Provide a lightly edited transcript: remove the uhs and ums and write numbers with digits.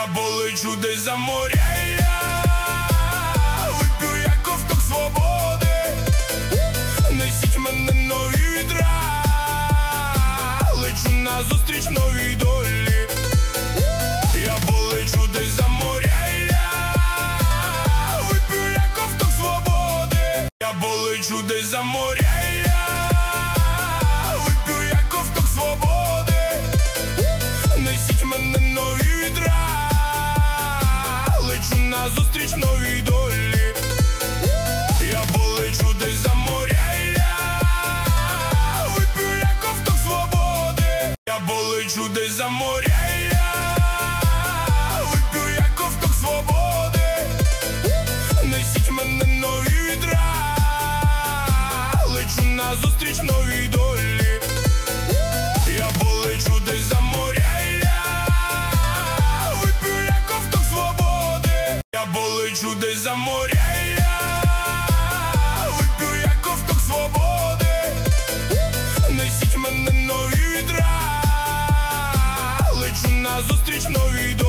Я полечу десь за моря, вип'ю я ковток свободи. Несіть мене нові вітра, лечу назустріч новій долі. Я полечу десь за моря, вип'ю я ковток свободи. Я полечу десь за моря, вип'ю я ковток свободи. Несіть мене нові вітра, лечу назустріч новій долі. Я полечу десь за моря, вип'ю я ковток свободи. Я полечу десь за моря, вип'ю я ковток свободи. Несіть мене нові вітра, лечу назустріч новій долі. Я полечу десь за моря, вип'ю я ковток свободи. Я полечу десь за моря, вип'ю я ковток свободи. Несіть мене нові вітра, лечу назустріч новій долі.